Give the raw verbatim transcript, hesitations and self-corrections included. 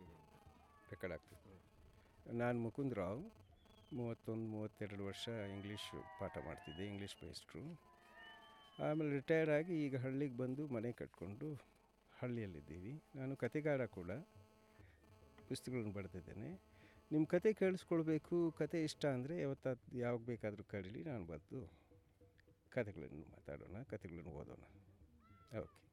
Record ಆಗ್ತಿತ್ತು. ನಾನು ಮುಕುಂದ್ ರಾವ್, ಮೂವತ್ತೊಂದು ಮೂವತ್ತೆರಡು ವರ್ಷ ಇಂಗ್ಲೀಷು ಪಾಠ ಮಾಡ್ತಿದ್ದೆ, ಇಂಗ್ಲೀಷ್ ಮೇಸ್ಟ್ರು. ಆಮೇಲೆ ರಿಟೈರ್ ಆಗಿ ಈಗ ಹಳ್ಳಿಗೆ ಬಂದು ಮನೆ ಕಟ್ಕೊಂಡು ಹಳ್ಳಿಯಲ್ಲಿದ್ದೀವಿ. ನಾನು ಕತೆಗಾರ ಕೂಡ, ಪುಸ್ತಕಗಳನ್ನು ಬರೆದಿದ್ದೇನೆ. ನಿಮ್ಮ ಕತೆ ಕೇಳಿಸ್ಕೊಳ್ಬೇಕು, ಕತೆ ಇಷ್ಟ ಅಂದರೆ ಯಾವತ್ತಾದ್ರು ಯಾವಾಗ ಬೇಕಾದರೂ ಕರೀಲಿ, ನಾನು ಬಂದು ಕತೆಗಳನ್ನು ಮಾತಾಡೋಣ, ಕತೆಗಳನ್ನು ಓದೋಣ. ಓಕೆ.